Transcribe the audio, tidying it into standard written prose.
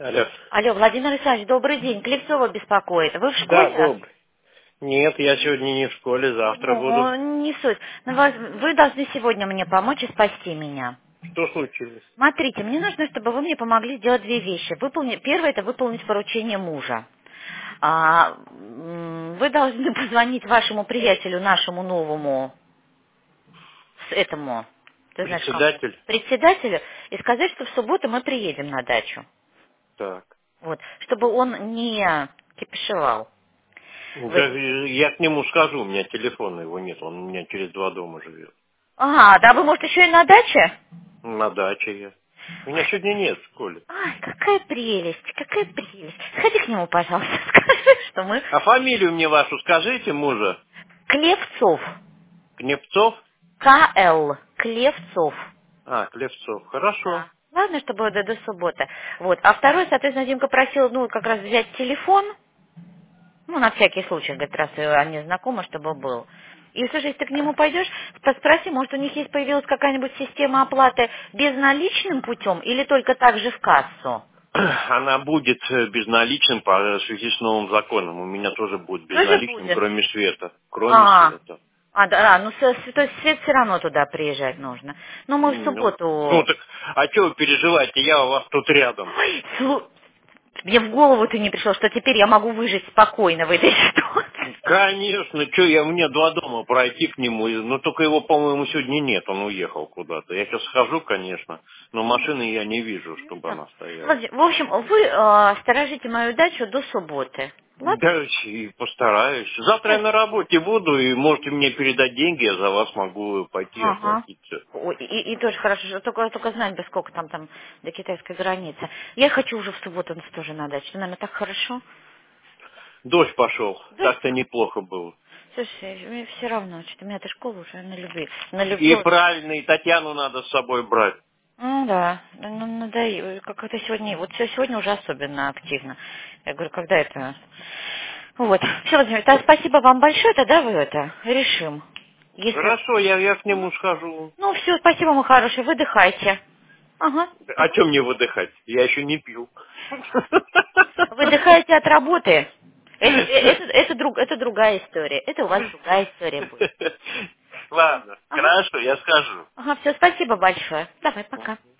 Алло. Алло, Владимир Александрович, добрый день. Клевцова беспокоит. Вы в Да, школе? добрый. Нет, я сегодня не в школе, завтра буду. Ну, не суть. Но вы должны сегодня мне помочь и спасти меня. Что случилось? Смотрите, мне нужно, чтобы вы мне помогли сделать две вещи. Первое– это выполнить поручение мужа. Вы должны позвонить вашему приятелю, нашему новому, этому, ты знаешь кому, Председатель? председателю, и сказать, что в субботу мы приедем на дачу. Так. Вот, чтобы он не кипишевал. Да, я к нему скажу, у меня телефона его нет, он у меня через 2 дома живет. Ага, да вы, может, еще и на даче? На даче я. Меня сегодня нет в школе. Ай, какая прелесть, какая прелесть. Сходи к нему, пожалуйста, скажи, что мы... А фамилию мне вашу скажите, мужа? Клевцов. Кнепцов? К.Л. Клевцов. А, Клевцов. Хорошо. Да. Ладно, чтобы до субботы. Вот. А второй, соответственно, Димка просил, ну, как раз взять телефон. Ну, на всякий случай, говорит, раз они знакомы, чтобы был. И, слушай, если ты к нему пойдешь, спроси, может, у них есть появилась какая-нибудь система оплаты безналичным путем или только так же в кассу? Она будет безналичным по связи с новым законом. У меня тоже будет Тоже безналичным, будет? кроме света. Кроме А, света. да, ну, то есть свет все равно туда приезжать нужно. Ну, мы в Ну субботу... так, а что вы переживаете, я у вас тут рядом. Ой, мне в голову ты не пришел, что теперь я могу выжить спокойно в этой ситуации. Конечно, что я мне 2 дома пройти к нему, но только его, по-моему, сегодня нет, он уехал куда-то. Я сейчас схожу, конечно, но машины я не вижу, чтобы Видел? она стояла. В общем, вы сторожите мою дачу до субботы. Ладно? Да, и постараюсь. Завтра я на работе буду, и можете мне передать деньги, я за вас могу пойти Ага. оплатить всё. Ой, и тоже хорошо, что только знать бы, сколько там до китайской границы. Я хочу уже в субботу тоже на дачу. Наверное, так хорошо. Дождь пошел, Дождь так-то пошел. неплохо было. Слушай, мне все равно, что меня эта школа уже И налюбила. правильно, и Татьяну надо с собой брать. Ну да, ну надоело. Как это сегодня, вот сегодня уже особенно активно. Я говорю, когда это... Вот. Все, Владимир, тогда спасибо вам большое, тогда вы это решим. Если... Хорошо, я к нему схожу. Ну все, спасибо, мой хороший, выдыхайте. Ага. А чем мне выдыхать? Я еще не пил. Выдыхаете от работы. Это другая история. Это у вас другая история будет. Ладно, Ага. хорошо, я скажу. Ага, все, спасибо большое. Давай, пока.